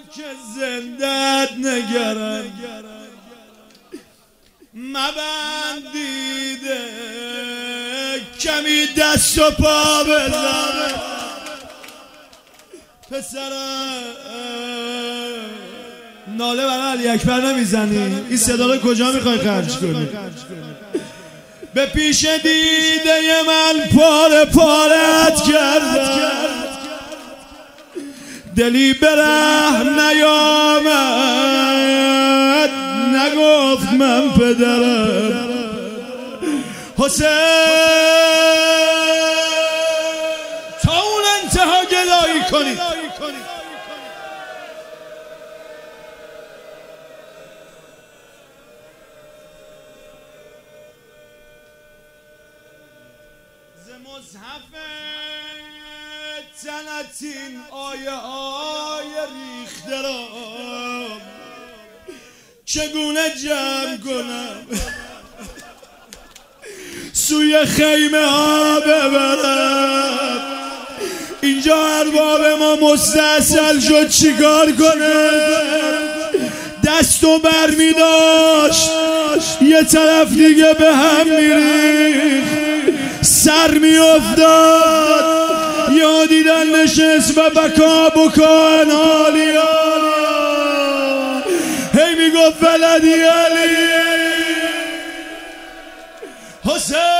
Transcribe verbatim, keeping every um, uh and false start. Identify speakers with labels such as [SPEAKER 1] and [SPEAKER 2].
[SPEAKER 1] که زندت نگرم مبند دیده کمی دست و پا بزن پسرم ناله برای علی اکبر نمیزنی؟ این صدا رو کجا میخوای خرج کنی؟ به پیش دیده من پاره پارت کردم دلی به رحم نیامد نگفت من پدرم حسین تا اون انتها گدایی کنی ز مصحف جنتین آیه آیه ریخته را چگونه جمع کنم سوی خیمه ها ببرم اینجا ارباب ما مستحصل شد چیکار کنه دستو بر می داشت یه طرف دیگه به هم میریخت سر می افتاد یا دیدن نشست و بکا بکا نالیا هی می گفت بلدی علی حسین